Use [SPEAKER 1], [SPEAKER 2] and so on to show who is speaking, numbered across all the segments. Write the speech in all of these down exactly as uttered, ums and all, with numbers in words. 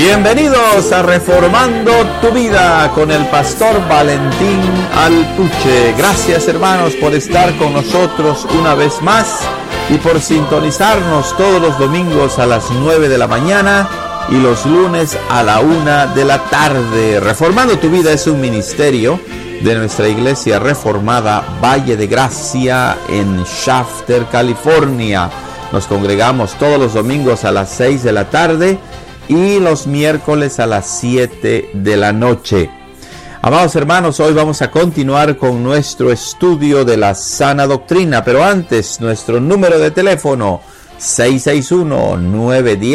[SPEAKER 1] Bienvenidos a Reformando tu Vida con el pastor Valentín Alpuche. Gracias, hermanos, por estar con nosotros una vez más y por sintonizarnos todos los domingos a las nueve de la mañana y los lunes a la una de la tarde. Reformando tu Vida es un ministerio de nuestra iglesia reformada Valle de Gracia en Shafter, California. Nos congregamos todos los domingos a las seis de la tarde y los miércoles a las siete de la noche. Amados hermanos, hoy vamos a continuar con nuestro estudio de la sana doctrina, pero antes, nuestro número de teléfono seis seis uno, nueve uno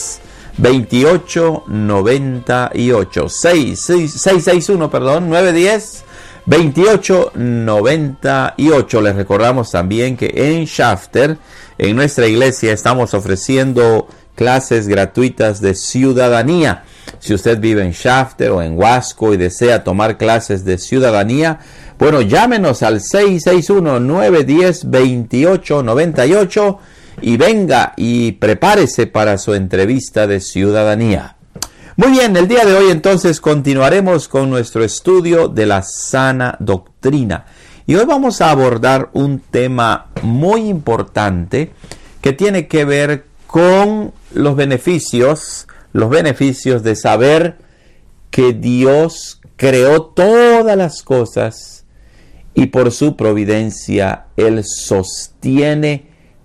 [SPEAKER 1] cero, dos ocho nueve ocho, seis seis uno, perdón, nueve uno cero, dos ocho nueve ocho. Les recordamos también que en Shafter, en nuestra iglesia, estamos ofreciendo clases gratuitas de ciudadanía. Si usted vive en Shafter o en Wasco y desea tomar clases de ciudadanía, bueno, llámenos al seis seis uno, nueve uno cero, dos ocho nueve ocho y venga y prepárese para su entrevista de ciudadanía. Muy bien, el día de hoy entonces continuaremos con nuestro estudio de la sana doctrina. Y hoy vamos a abordar un tema muy importante que tiene que ver con los beneficios, los beneficios de saber que Dios creó todas las cosas y por su providencia Él sostiene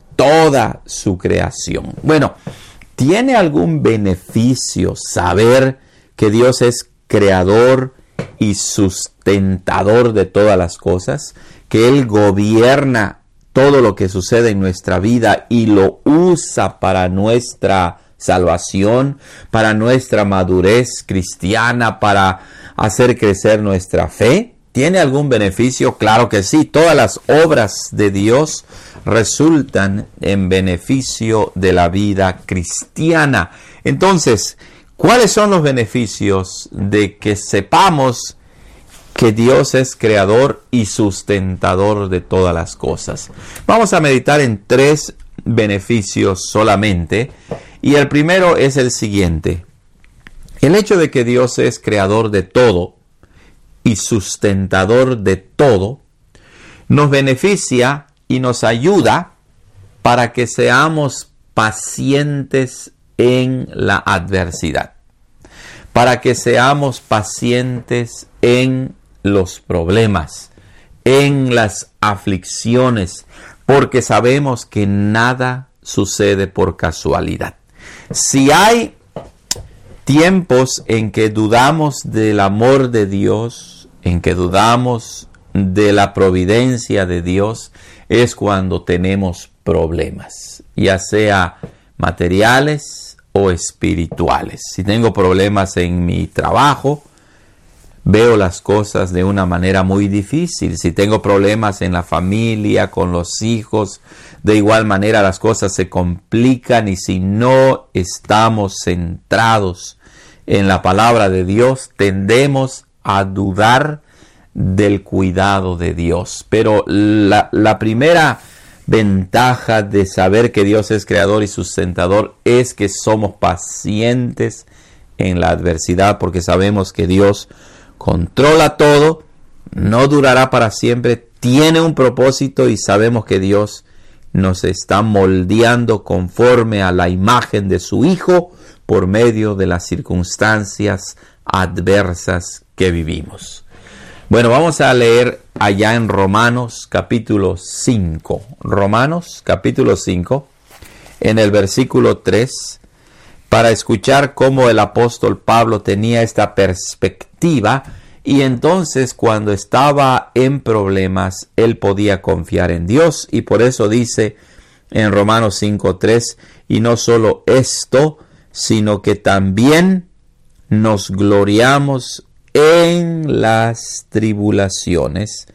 [SPEAKER 1] toda su creación. Bueno, ¿tiene algún beneficio saber que Dios es creador y sustentador de todas las cosas? Que Él gobierna todo lo que sucede en nuestra vida y lo usa para nuestra salvación, para nuestra madurez cristiana, para hacer crecer nuestra fe. ¿Tiene algún beneficio? Claro que sí. Todas las obras de Dios resultan en beneficio de la vida cristiana. Entonces, ¿cuáles son los beneficios de que sepamos que Dios es creador y sustentador de todas las cosas? Vamos a meditar en tres beneficios solamente. Y el primero es el siguiente. El hecho de que Dios es creador de todo y sustentador de todo, nos beneficia y nos ayuda para que seamos pacientes en la adversidad, para que seamos pacientes en los problemas, en las aflicciones, porque sabemos que nada sucede por casualidad. Si hay tiempos en que dudamos del amor de Dios, en que dudamos de la providencia de Dios, es cuando tenemos problemas, ya sea materiales o espirituales. Si tengo problemas en mi trabajo, veo las cosas de una manera muy difícil. Si tengo problemas en la familia, con los hijos, de igual manera las cosas se complican. Y si no estamos centrados en la palabra de Dios, tendemos a dudar del cuidado de Dios. Pero la, la primera ventaja de saber que Dios es creador y sustentador es que somos pacientes en la adversidad, porque sabemos que Dios controla todo, no durará para siempre, tiene un propósito y sabemos que Dios nos está moldeando conforme a la imagen de su Hijo por medio de las circunstancias adversas que vivimos. Bueno, vamos a leer allá en Romanos capítulo cinco. Romanos capítulo cinco, en el versículo tres, para escuchar cómo el apóstol Pablo tenía esta perspectiva y entonces cuando estaba en problemas él podía confiar en Dios, y por eso dice en Romanos cinco tres, y no solo esto, sino que también nos gloriamos en las tribulaciones,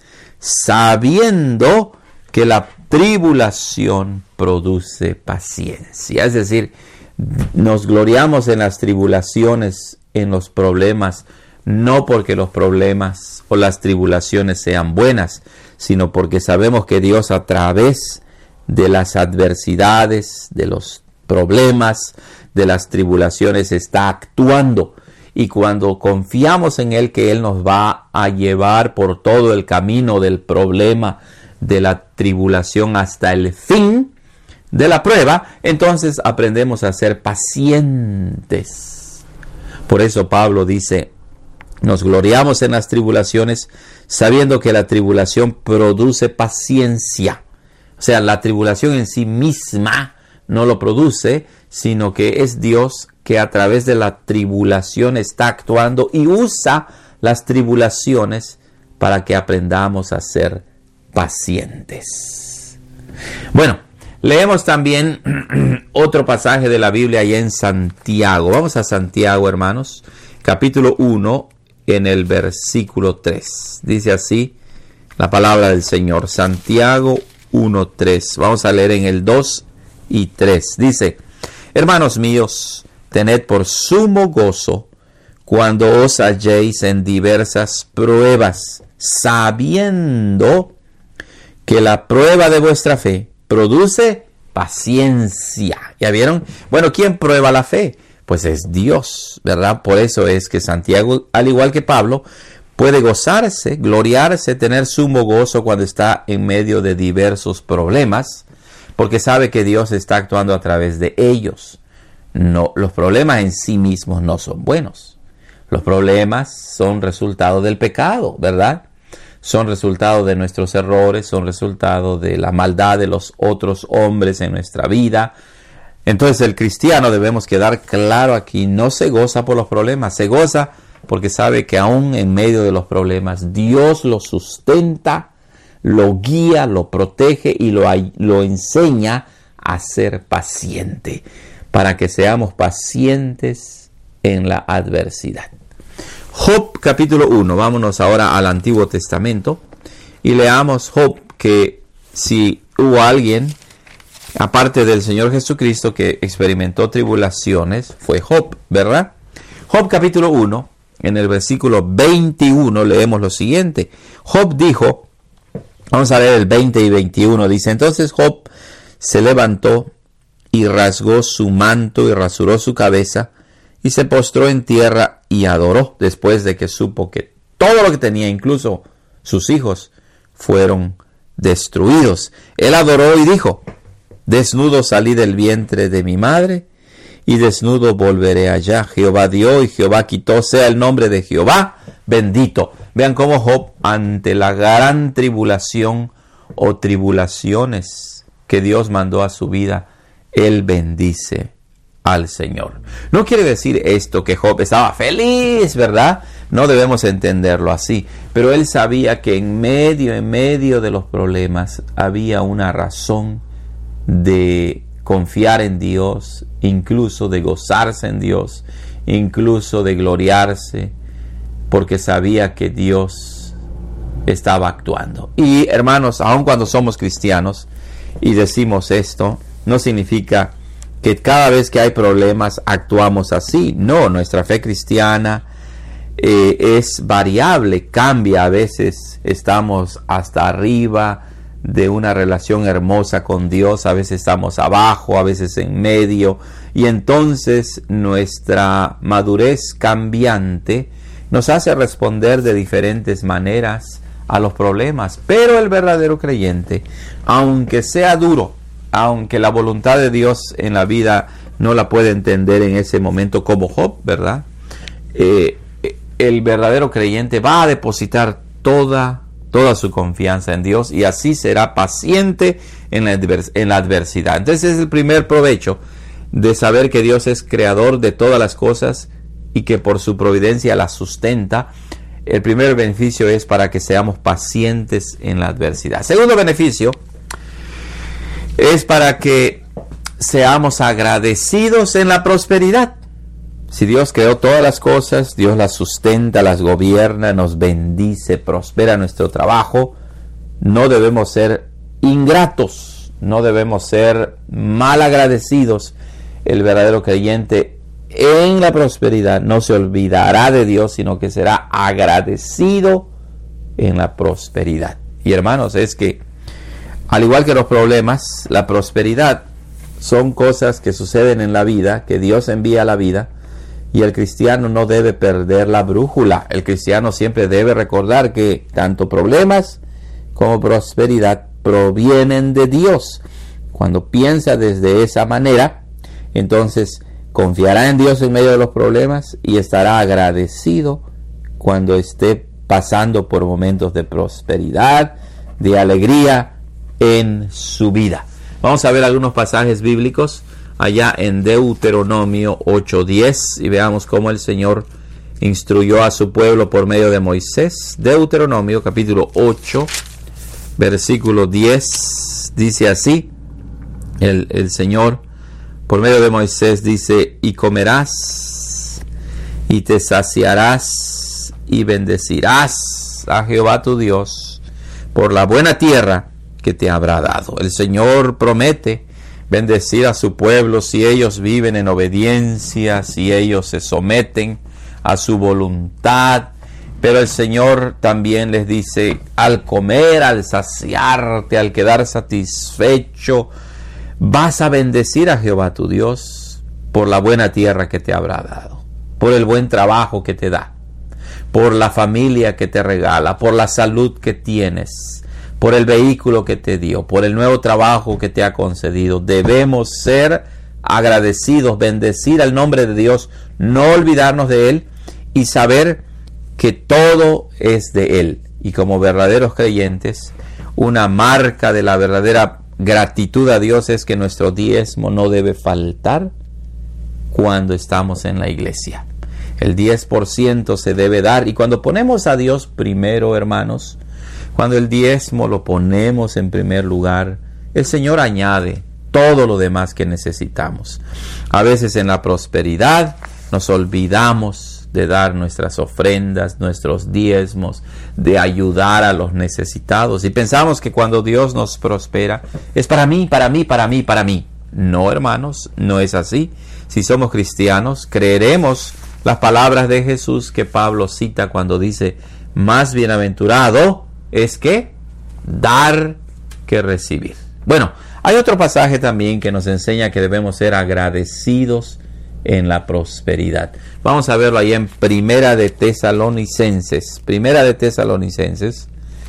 [SPEAKER 1] sabiendo que la tribulación produce paciencia. Es decir, nos gloriamos en las tribulaciones, en los problemas, no porque los problemas o las tribulaciones sean buenas, sino porque sabemos que Dios, a través de las adversidades, de los problemas, de las tribulaciones está actuando. Y cuando confiamos en Él, que Él nos va a llevar por todo el camino del problema, de la tribulación hasta el fin de la prueba, entonces aprendemos a ser pacientes. Por eso Pablo dice, nos gloriamos en las tribulaciones, sabiendo que la tribulación produce paciencia. O sea, la tribulación en sí misma no lo produce, sino que es Dios que a través de la tribulación está actuando y usa las tribulaciones para que aprendamos a ser pacientes. Bueno, leemos también otro pasaje de la Biblia allá en Santiago. Vamos a Santiago, hermanos, capítulo uno, en el versículo tres. Dice así la palabra del Señor. Santiago uno, tres. Vamos a leer en el dos y tres. Dice: hermanos míos, tened por sumo gozo cuando os halléis en diversas pruebas, sabiendo que la prueba de vuestra fe produce paciencia. ¿Ya vieron? Bueno, ¿quién prueba la fe? Pues es Dios, ¿verdad? Por eso es que Santiago, al igual que Pablo, puede gozarse, gloriarse, tener sumo gozo cuando está en medio de diversos problemas, porque sabe que Dios está actuando a través de ellos. No, los problemas en sí mismos no son buenos. Los problemas son resultado del pecado, ¿verdad? Son resultado de nuestros errores, son resultado de la maldad de los otros hombres en nuestra vida. Entonces el cristiano, debemos quedar claro aquí, no se goza por los problemas, se goza porque sabe que aún en medio de los problemas Dios lo sustenta, lo guía, lo protege y lo, lo enseña a ser paciente, para que seamos pacientes en la adversidad. Job capítulo uno, vámonos ahora al Antiguo Testamento y leamos Job, que si hubo alguien aparte del Señor Jesucristo que experimentó tribulaciones, fue Job, ¿verdad? Job capítulo uno, en el versículo veintiuno leemos lo siguiente. Job dijo, vamos a leer el veinte y veintiuno, dice: entonces Job se levantó y rasgó su manto y rasuró su cabeza y se postró en tierra y adoró, después de que supo que todo lo que tenía, incluso sus hijos, fueron destruidos. Él adoró y dijo: desnudo salí del vientre de mi madre, y desnudo volveré allá. Jehová dio y Jehová quitó, sea el nombre de Jehová bendito. Vean cómo Job, ante la gran tribulación o tribulaciones que Dios mandó a su vida, él bendice al Señor. No quiere decir esto que Job estaba feliz, ¿verdad? No debemos entenderlo así. Pero él sabía que en medio, en medio de los problemas había una razón de confiar en Dios, incluso de gozarse en Dios, incluso de gloriarse, porque sabía que Dios estaba actuando. Y hermanos, aun cuando somos cristianos y decimos esto, no significa que cada vez que hay problemas actuamos así. No, nuestra fe cristiana eh, es variable, cambia. A veces estamos hasta arriba de una relación hermosa con Dios, a veces estamos abajo, a veces en medio, y entonces nuestra madurez cambiante nos hace responder de diferentes maneras a los problemas. Pero el verdadero creyente, aunque sea duro, aunque la voluntad de Dios en la vida no la puede entender en ese momento, como Job, ¿verdad? Eh, el verdadero creyente va a depositar toda toda su confianza en Dios, y así será paciente en la, advers- en la adversidad. Entonces es el primer provecho de saber que Dios es creador de todas las cosas y que por su providencia las sustenta. El primer beneficio es para que seamos pacientes en la adversidad. Segundo beneficio es para que seamos agradecidos en la prosperidad. Si Dios creó todas las cosas, Dios las sustenta, las gobierna, nos bendice, prospera nuestro trabajo, no debemos ser ingratos, no debemos ser mal agradecidos. El verdadero creyente en la prosperidad no se olvidará de Dios, sino que será agradecido en la prosperidad. Y hermanos, es que al igual que los problemas, la prosperidad son cosas que suceden en la vida, que Dios envía a la vida, y el cristiano no debe perder la brújula. El cristiano siempre debe recordar que tanto problemas como prosperidad provienen de Dios. Cuando piensa desde esa manera, entonces confiará en Dios en medio de los problemas y estará agradecido cuando esté pasando por momentos de prosperidad, de alegría en su vida. Vamos a ver algunos pasajes bíblicos allá en Deuteronomio ocho diez y veamos cómo el Señor instruyó a su pueblo por medio de Moisés. Deuteronomio capítulo ocho, versículo diez, dice así, el, el Señor por medio de Moisés dice: y comerás y te saciarás y bendecirás a Jehová tu Dios por la buena tierra que te habrá dado. El Señor promete bendecir a su pueblo si ellos viven en obediencia, si ellos se someten a su voluntad. Pero el Señor también les dice: al comer, al saciarte, al quedar satisfecho, vas a bendecir a Jehová tu Dios por la buena tierra que te habrá dado, por el buen trabajo que te da, por la familia que te regala, por la salud que tienes, por el vehículo que te dio, por el nuevo trabajo que te ha concedido. Debemos ser agradecidos, bendecir al nombre de Dios, no olvidarnos de Él y saber que todo es de Él. Y como verdaderos creyentes, una marca de la verdadera gratitud a Dios es que nuestro diezmo no debe faltar cuando estamos en la iglesia. El diez por ciento se debe dar, y cuando ponemos a Dios primero, hermanos, cuando el diezmo lo ponemos en primer lugar, el Señor añade todo lo demás que necesitamos. A veces en la prosperidad nos olvidamos de dar nuestras ofrendas, nuestros diezmos, de ayudar a los necesitados, y pensamos que cuando Dios nos prospera es para mí, para mí, para mí, para mí. No, hermanos, no es así. Si somos cristianos, creeremos las palabras de Jesús que Pablo cita cuando dice: más bienaventurado es que dar que recibir. Bueno, hay otro pasaje también que nos enseña que debemos ser agradecidos en la prosperidad. Vamos a verlo ahí en Primera de Tesalonicenses. Primera de Tesalonicenses,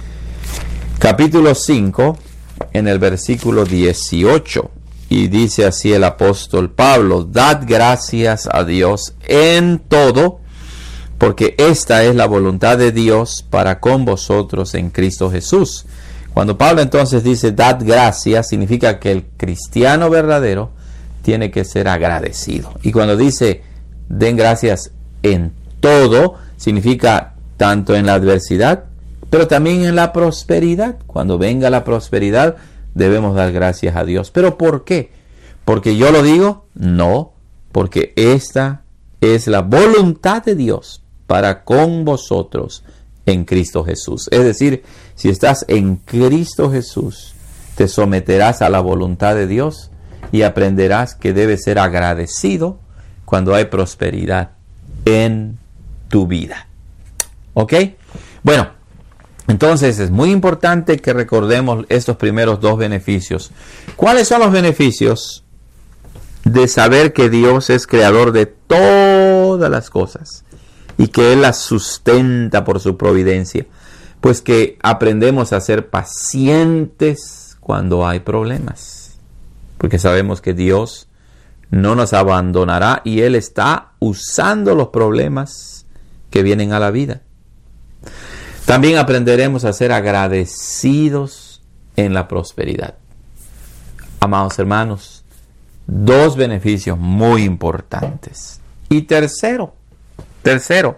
[SPEAKER 1] capítulo cinco, en el versículo dieciocho. Y dice así el apóstol Pablo: dad gracias a Dios en todo, porque esta es la voluntad de Dios para con vosotros en Cristo Jesús. Cuando Pablo entonces dice dad gracias, significa que el cristiano verdadero tiene que ser agradecido. Y cuando dice den gracias en todo, significa tanto en la adversidad, pero también en la prosperidad. Cuando venga la prosperidad, debemos dar gracias a Dios. ¿Pero por qué? ¿Porque yo lo digo? No, porque esta es la voluntad de Dios para con vosotros en Cristo Jesús. Es decir, si estás en Cristo Jesús, te someterás a la voluntad de Dios y aprenderás que debes ser agradecido cuando hay prosperidad en tu vida. ¿Ok? Bueno, entonces es muy importante que recordemos estos primeros dos beneficios. ¿Cuáles son los beneficios de saber que Dios es creador de todas las cosas y que Él las sustenta por su providencia? Pues que aprendemos a ser pacientes cuando hay problemas, porque sabemos que Dios no nos abandonará y Él está usando los problemas que vienen a la vida. También aprenderemos a ser agradecidos en la prosperidad. Amados hermanos, dos beneficios muy importantes. Y tercero, tercero,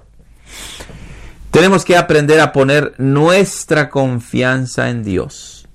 [SPEAKER 1] tenemos que aprender a poner nuestra confianza en Dios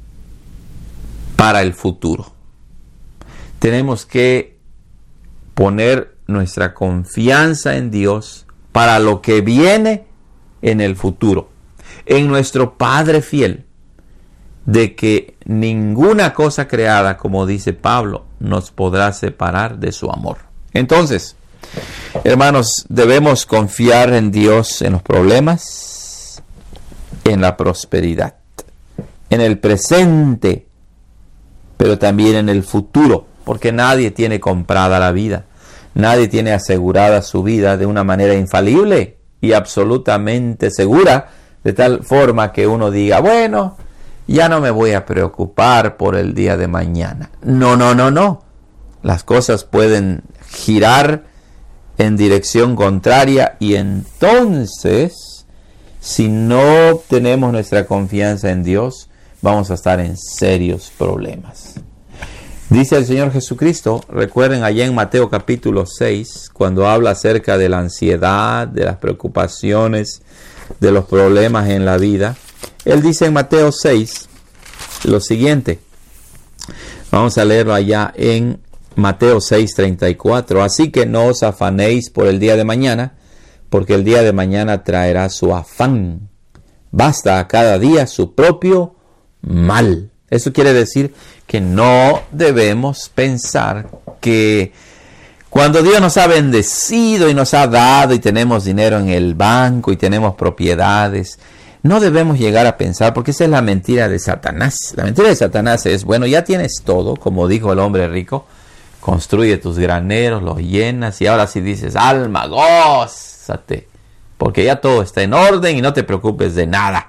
[SPEAKER 1] para el futuro. Tenemos que poner nuestra confianza en Dios para lo que viene en el futuro, en nuestro Padre fiel, de que ninguna cosa creada, como dice Pablo, nos podrá separar de su amor. Entonces, hermanos, debemos confiar en Dios en los problemas, en la prosperidad, en el presente, pero también en el futuro. porque nadie tiene comprada la vida. Nadie tiene asegurada su vida de una manera infalible y absolutamente segura, de tal forma que uno diga, bueno, ya no me voy a preocupar por el día de mañana. No, no, no, no. Las cosas pueden girar en dirección contraria y entonces, si no tenemos nuestra confianza en Dios, vamos a estar en serios problemas. Dice el Señor Jesucristo, recuerden allá en Mateo capítulo seis, cuando habla acerca de la ansiedad, de las preocupaciones, de los problemas en la vida. Él dice en Mateo seis lo siguiente. Vamos a leerlo allá en Mateo seis treinta y cuatro. Así que no os afanéis por el día de mañana, porque el día de mañana traerá su afán. Basta a cada día su propio mal. Eso quiere decir que no debemos pensar que cuando Dios nos ha bendecido y nos ha dado y tenemos dinero en el banco y tenemos propiedades, no debemos llegar a pensar, porque esa es la mentira de Satanás. La mentira de Satanás es, bueno, ya tienes todo, como dijo el hombre rico, construye tus graneros, los llenas y ahora sí dices, alma, gózate, porque ya todo está en orden y no te preocupes de nada.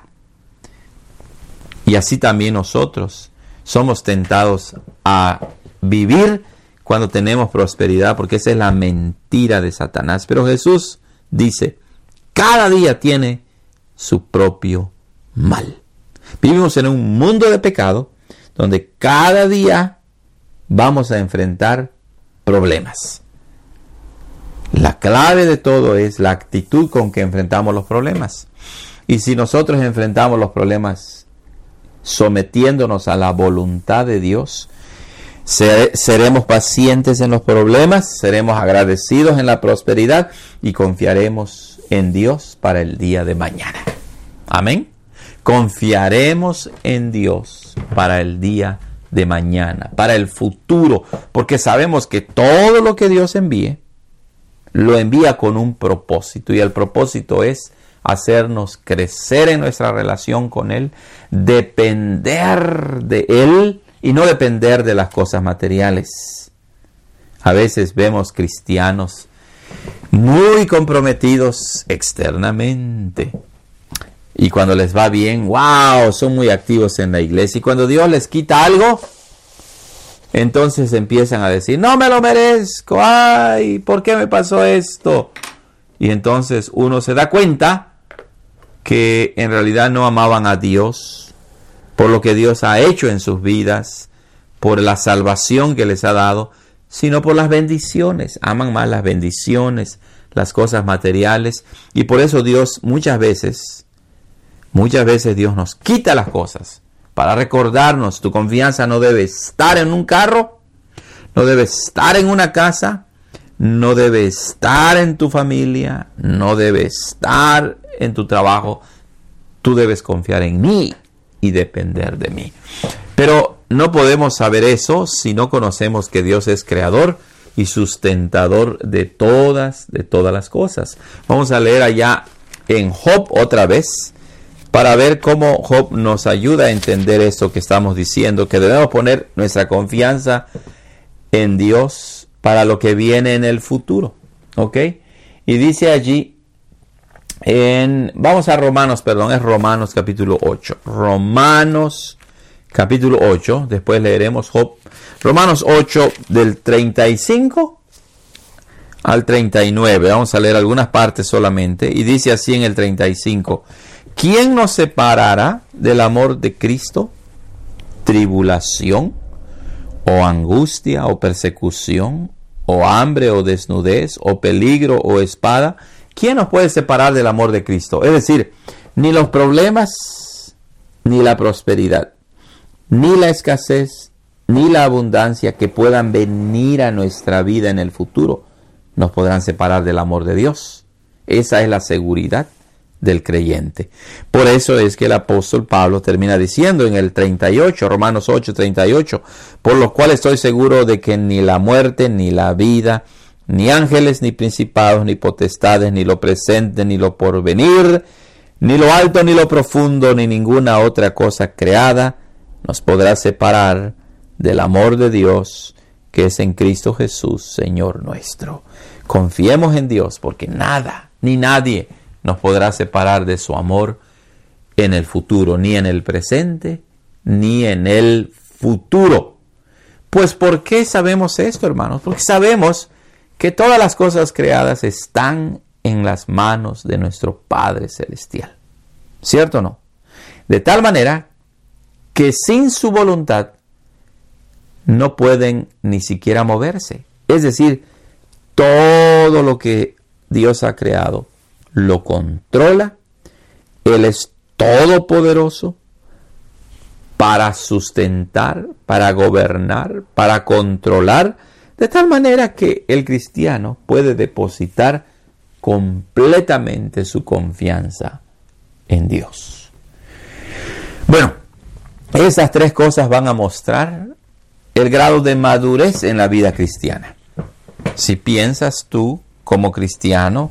[SPEAKER 1] Y así también nosotros somos tentados a vivir cuando tenemos prosperidad, porque esa es la mentira de Satanás. Pero Jesús dice, cada día tiene su propio mal. Vivimos en un mundo de pecado donde cada día vamos a enfrentar problemas. La clave de todo es la actitud con que enfrentamos los problemas. Y si nosotros enfrentamos los problemas sometiéndonos a la voluntad de Dios, seremos pacientes en los problemas, seremos agradecidos en la prosperidad y confiaremos en Dios para el día de mañana. Amén. Confiaremos en Dios para el día de mañana, para el futuro, porque sabemos que todo lo que Dios envíe, lo envía con un propósito, y el propósito es hacernos crecer en nuestra relación con Él, depender de Él y no depender de las cosas materiales. A veces vemos cristianos muy comprometidos externamente y cuando les va bien, wow, son muy activos en la iglesia, y cuando Dios les quita algo, entonces empiezan a decir, no me lo merezco, ay, ¿por qué me pasó esto? Y entonces uno se da cuenta que en realidad no amaban a Dios por lo que Dios ha hecho en sus vidas, por la salvación que les ha dado, sino por las bendiciones. Aman más las bendiciones, las cosas materiales, y por eso Dios muchas veces, muchas veces Dios nos quita las cosas para recordarnos, tu confianza no debe estar en un carro, no debe estar en una casa, no debe estar en tu familia, no debe estar en tu trabajo. Tú debes confiar en mí y depender de mí. Pero no podemos saber eso si no conocemos que Dios es creador y sustentador de todas, de todas las cosas. Vamos a leer allá en Job otra vez para ver cómo Job nos ayuda a entender esto que estamos diciendo, que debemos poner nuestra confianza en Dios para lo que viene en el futuro. ¿Ok? Y dice allí, en, vamos a Romanos, perdón, es Romanos capítulo ocho. Romanos capítulo ocho, después leeremos Job. Romanos ocho del treinta y cinco al treinta y nueve. Vamos a leer algunas partes solamente. Y dice así en el treinta y cinco. ¿Quién nos separará del amor de Cristo? ¿Tribulación? ¿O angustia? ¿O persecución? ¿O hambre? ¿O desnudez? ¿O peligro? ¿O espada? ¿Quién nos puede separar del amor de Cristo? Es decir, ni los problemas, ni la prosperidad, ni la escasez, ni la abundancia que puedan venir a nuestra vida en el futuro nos podrán separar del amor de Dios. Esa es la seguridad del creyente. Por eso es que el apóstol Pablo termina diciendo en el treinta y ocho, Romanos ocho, treinta y ocho, por lo cual estoy seguro de que ni la muerte, ni la vida, ni ángeles, ni principados, ni potestades, ni lo presente, ni lo porvenir, ni lo alto, ni lo profundo, ni ninguna otra cosa creada nos podrá separar del amor de Dios que es en Cristo Jesús, Señor nuestro. Confiemos en Dios, porque nada ni nadie nos podrá separar de su amor en el futuro, ni en el presente, ni en el futuro. Pues, ¿por qué sabemos esto, hermanos? Porque sabemos que todas las cosas creadas están en las manos de nuestro Padre Celestial. ¿Cierto o no? De tal manera que sin su voluntad no pueden ni siquiera moverse. Es decir, todo lo que Dios ha creado lo controla. Él es todopoderoso para sustentar, para gobernar, para controlar, de tal manera que el cristiano puede depositar completamente su confianza en Dios. Bueno, esas tres cosas van a mostrar el grado de madurez en la vida cristiana. Si piensas tú como cristiano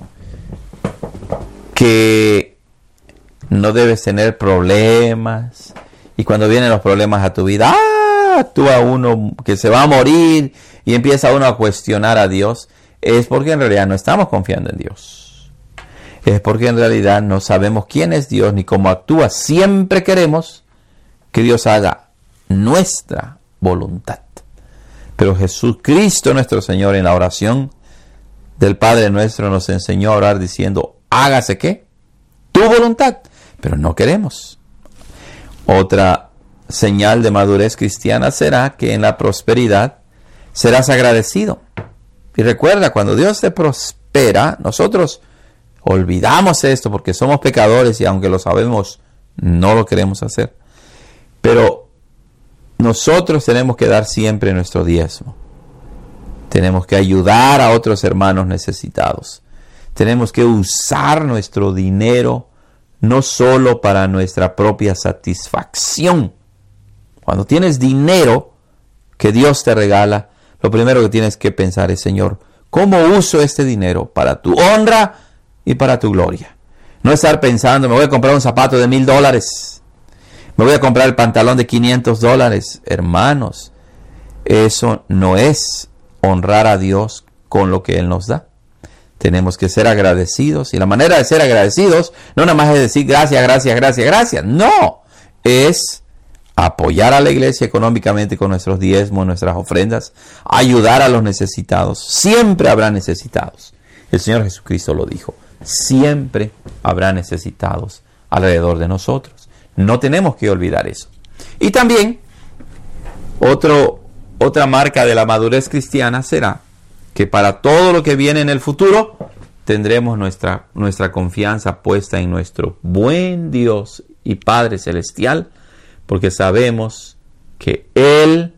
[SPEAKER 1] que no debes tener problemas, y cuando vienen los problemas a tu vida, ¡ah! Actúa uno que se va a morir y empieza uno a cuestionar a Dios, es porque en realidad no estamos confiando en Dios. Es porque en realidad no sabemos quién es Dios ni cómo actúa. Siempre queremos que Dios haga nuestra voluntad. Pero Jesucristo nuestro Señor en la oración del Padre nuestro nos enseñó a orar diciendo, hágase ¿qué? Tu voluntad. Pero no queremos. Otra señal de madurez cristiana será que en la prosperidad serás agradecido. Y recuerda, cuando Dios te prospera, nosotros olvidamos esto porque somos pecadores y aunque lo sabemos, no lo queremos hacer. Pero nosotros tenemos que dar siempre nuestro diezmo. Tenemos que ayudar a otros hermanos necesitados. Tenemos que usar nuestro dinero no solo para nuestra propia satisfacción. Cuando tienes dinero que Dios te regala, lo primero que tienes que pensar es, Señor, ¿cómo uso este dinero para tu honra y para tu gloria? No estar pensando, me voy a comprar un zapato de mil dólares, me voy a comprar el pantalón de quinientos dólares. Hermanos, eso no es honrar a Dios con lo que Él nos da. Tenemos que ser agradecidos. Y la manera de ser agradecidos no nada más es decir gracias, gracias, gracias, gracias. No, es apoyar a la iglesia económicamente con nuestros diezmos, nuestras ofrendas, ayudar a los necesitados. Siempre habrá necesitados. El Señor Jesucristo lo dijo. Siempre habrá necesitados alrededor de nosotros. No tenemos que olvidar eso. Y también, otro, otra marca de la madurez cristiana será que para todo lo que viene en el futuro, tendremos nuestra, nuestra confianza puesta en nuestro buen Dios y Padre Celestial, porque sabemos que Él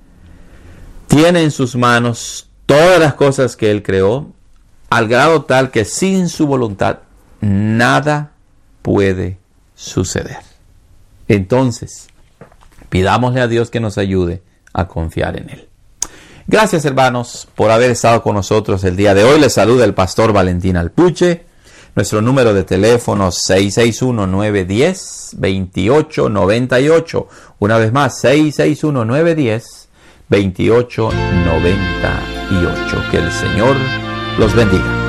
[SPEAKER 1] tiene en sus manos todas las cosas que Él creó, al grado tal que sin su voluntad nada puede suceder. Entonces, pidámosle a Dios que nos ayude a confiar en Él. Gracias, hermanos, por haber estado con nosotros el día de hoy. Les saluda el pastor Valentín Alpuche. Nuestro número de teléfono seis seis uno, nueve uno cero, dos ocho nueve ocho. Una vez más, seis seis uno, nueve uno cero, dos ocho nueve ocho. Que el Señor los bendiga.